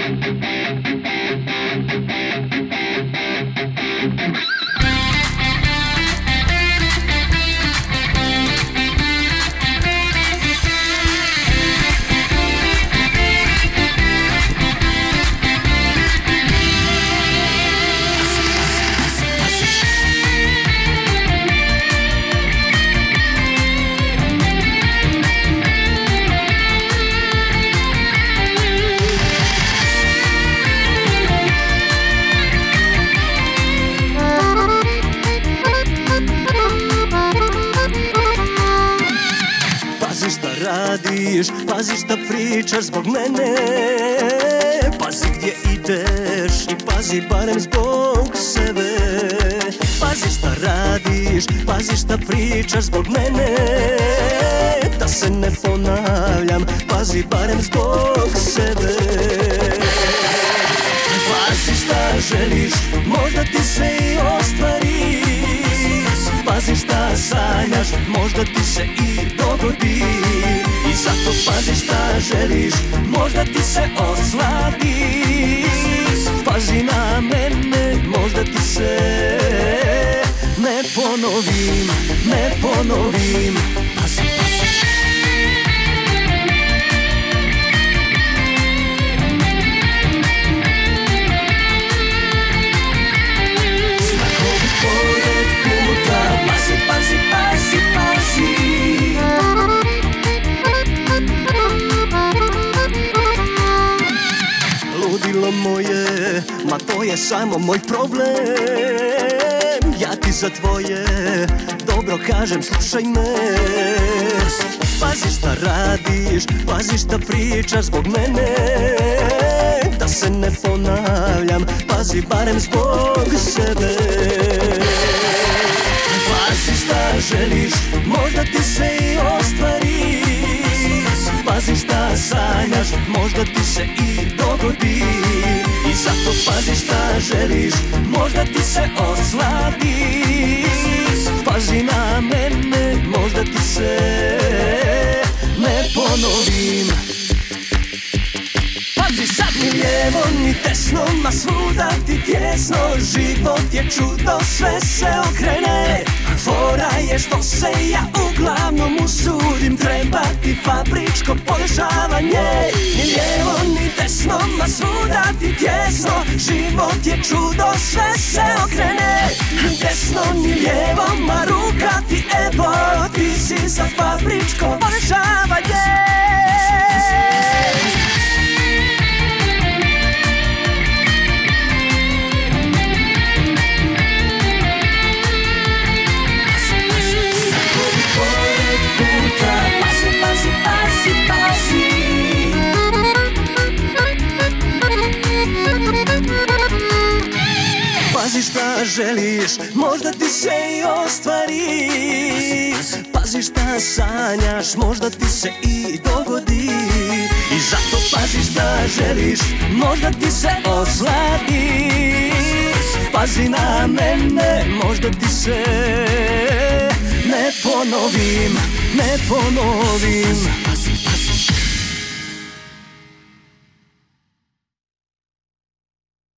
Radiš, pazi šta pričaš zbog mene, pazi gdje ideš i pazi barem zbog sebe. Pazi šta radiš, pazi šta pričaš zbog mene, da se ne ponavljam, pazi barem zbog sebe. Pazi šta želiš, možda ti se i ostvari, pazi šta sanjaš, možda ti se i dogodi. I zato pazi šta želiš, možda ti se osladi. Pazi na mene, možda ti se ne ponovim, ne ponovim. Pazi, pazi. Znakovi pored puta, pazi, pazi, pazi, pazi. Ludilo moje, ma to je samo moj problem. Ja ti za tvoje dobro kažem, slušaj me. Pazi šta radiš, pazi šta pričaš zbog mene, da se ne ponavljam, pazi barem zbog sebe. Pazi šta želiš, možda ti se i ostvari, pazi šta sanjaš, možda ti se i dogodi. I zato pazi šta želiš, možda ti se osladi. Pazi na mene, možda ti se ne ponovim. Pazi sad ni lijevo ni desno, ma svuda ti tjesno. Život je čudo, sve se okrene. Fora je što se ja uglavnom usudim, treba ti fabričko podešavanje. Ni lijevo ni desno, ma svuda ti tjesno. Život je čudo, sve se okrene. Desno ni lijevo, ma ruka ti evo, ti si za fabričko podešavanje. Pazi šta želiš, možda ti se i ostvari. Pazi šta sanjaš, možda ti se i dogodi. I zato pazi šta želiš, možda ti se osladi. Pazi na mene, možda ti se ne ponovim, ne ponovim.